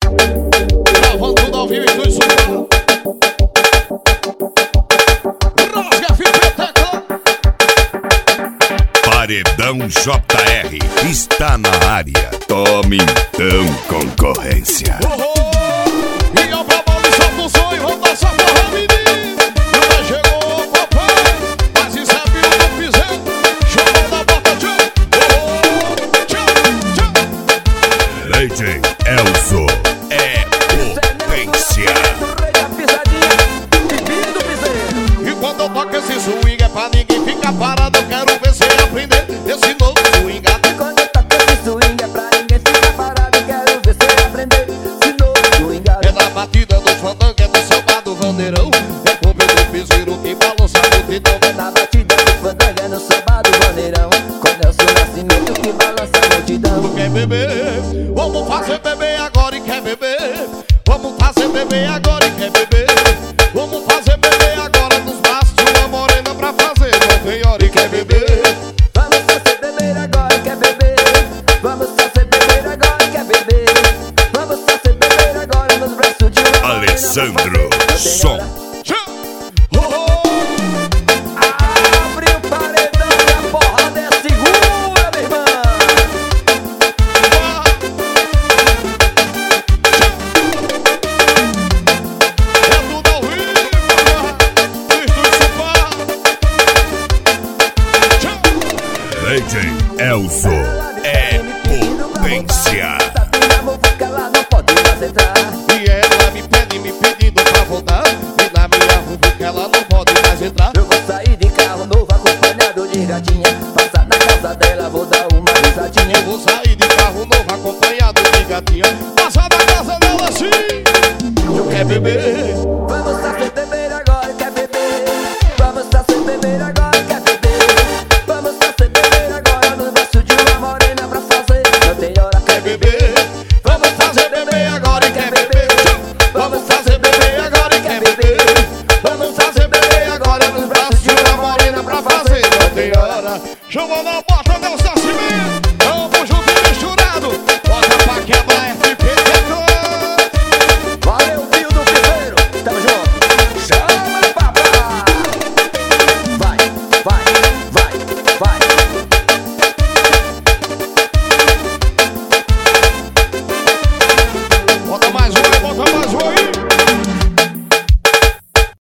Gravando tudo ao vivo e tudo super. Rasga, fita, tecla. Paredão JR está na área. Tome então concorrência. E ao babão de solta o sonho, vamos dançar forró, menino. Já chegou o papai, mas isso é filho do piseiro. Chama da bota, tchau. Leite Elzo é potência. E quando eu toco esse swing é pra ninguém ficar parado. Eu quero ver você aprender esse novo swing. Quando eu toco esse swing é pra ninguém ficar parado. Eu quero ver você aprender esse novo swing. É na batida do fandango, é no samba do vandeirão. É com o do piseiro que balança a multidão. É na batida do fandango, é no samba do vaneirão. Com Nelson Nascimento que balança a multidão. Tu quer beber? Vamos fazer beber agora e quer beber. Vamos fazer beber agora e quer beber. Vamos fazer beber agora nos braços de uma morena pra fazer. Não tem hora e quer beber. Vamos fazer beber agora e quer beber. Vamos fazer beber agora e quer beber. Vamos fazer beber agora nos braços de uma morena. Alessandro Som. Abre o paredão e a porrada é segura, meu irmão. É tudo ao vivo, Leite Elzo é potência. Ela não pode mais entrar. e ela me pede, me pedindo pra voltar. E na minha rua que ela não pode mais entrar. Eu vou sair de carro novo acompanhado de gatinha. Passar na casa dela, vou dar uma risadinha. Eu vou sair de carro novo acompanhado de gatinha. Passar na casa dela assim. Eu quero beber. Vamos fazer beber agora, quer beber. Vamos fazer beber agora, quer beber. Vamos fazer beber agora nos braços de uma morena pra fazer. Não tem hora, quer beber. Vamos fazer beber agora e quer beber. Vamos fazer beber agora e quer beber. Vamos fazer beber agora nos braços de uma morena pra fazer. Não tem hora. Chama na bota, Nelson Nascimento. Vamos junto e misturado. Bota pra quebrar.